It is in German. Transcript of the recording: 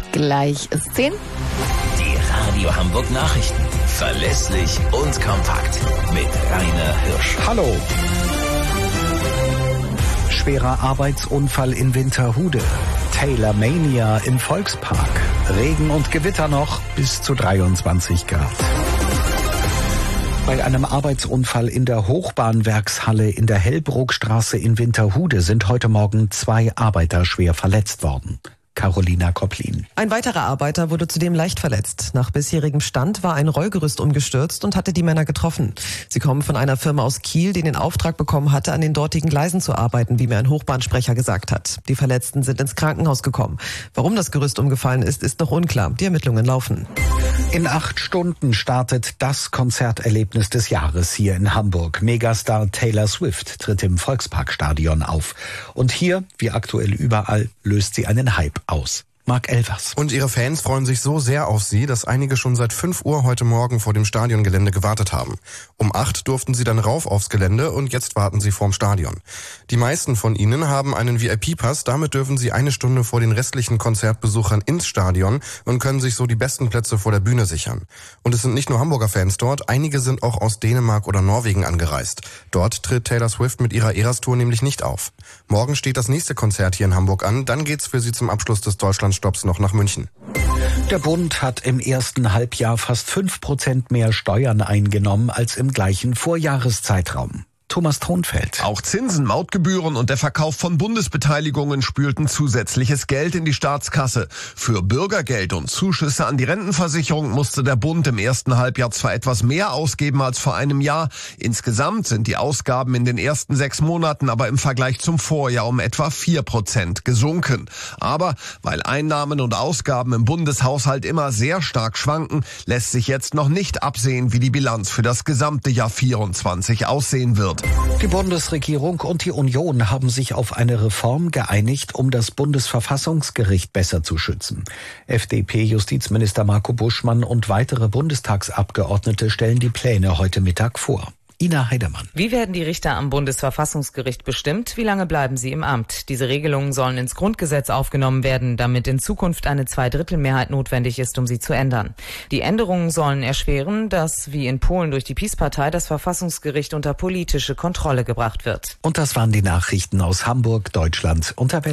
Gleich ist 10. Die Radio Hamburg Nachrichten. Verlässlich und kompakt. Mit Rainer Hirsch. Hallo. Schwerer Arbeitsunfall in Winterhude. Taylor Mania im Volkspark. Regen und Gewitter noch bis zu 23 Grad. Bei einem Arbeitsunfall in der Hochbahnwerkshalle in der Hellbruckstraße in Winterhude sind heute Morgen 2 Arbeiter schwer verletzt worden. Carolina Kopplin. Ein weiterer Arbeiter wurde zudem leicht verletzt. Nach bisherigem Stand war ein Rollgerüst umgestürzt und hatte die Männer getroffen. Sie kommen von einer Firma aus Kiel, die den Auftrag bekommen hatte, an den dortigen Gleisen zu arbeiten, wie mir ein Hochbahnsprecher gesagt hat. Die Verletzten sind ins Krankenhaus gekommen. Warum das Gerüst umgefallen ist, ist noch unklar. Die Ermittlungen laufen. In 8 Stunden startet das Konzerterlebnis des Jahres hier in Hamburg. Megastar Taylor Swift tritt im Volksparkstadion auf. Und hier, wie aktuell überall, löst sie einen Hype aus. Marc Elvers. Und ihre Fans freuen sich so sehr auf sie, dass einige schon seit 5 Uhr heute Morgen vor dem Stadiongelände gewartet haben. Um 8 durften sie dann rauf aufs Gelände und jetzt warten sie vorm Stadion. Die meisten von ihnen haben einen VIP-Pass, damit dürfen sie 1 Stunde vor den restlichen Konzertbesuchern ins Stadion und können sich so die besten Plätze vor der Bühne sichern. Und es sind nicht nur Hamburger Fans dort, einige sind auch aus Dänemark oder Norwegen angereist. Dort tritt Taylor Swift mit ihrer Eras-Tour nämlich nicht auf. Morgen steht das nächste Konzert hier in Hamburg an, dann geht's für sie zum Abschluss des Deutschlandstopps noch nach München. Der Bund hat im ersten Halbjahr fast 5% mehr Steuern eingenommen als im gleichen Vorjahreszeitraum. Thomas Thonfeld. Auch Zinsen, Mautgebühren und der Verkauf von Bundesbeteiligungen spülten zusätzliches Geld in die Staatskasse. Für Bürgergeld und Zuschüsse an die Rentenversicherung musste der Bund im ersten Halbjahr zwar etwas mehr ausgeben als vor einem Jahr. Insgesamt sind die Ausgaben in den ersten 6 Monaten aber im Vergleich zum Vorjahr um etwa 4% gesunken. Aber weil Einnahmen und Ausgaben im Bundeshaushalt immer sehr stark schwanken, lässt sich jetzt noch nicht absehen, wie die Bilanz für das gesamte Jahr 24 aussehen wird. Die Bundesregierung und die Union haben sich auf eine Reform geeinigt, um das Bundesverfassungsgericht besser zu schützen. FDP-Justizminister Marco Buschmann und weitere Bundestagsabgeordnete stellen die Pläne heute Mittag vor. Ina Heidemann. Wie werden die Richter am Bundesverfassungsgericht bestimmt? Wie lange bleiben sie im Amt? Diese Regelungen sollen ins Grundgesetz aufgenommen werden, damit in Zukunft eine 2/3-Mehrheit notwendig ist, um sie zu ändern. Die Änderungen sollen erschweren, dass, wie in Polen durch die PiS-Partei, das Verfassungsgericht unter politische Kontrolle gebracht wird. Und das waren die Nachrichten aus Hamburg, Deutschland und der Welt.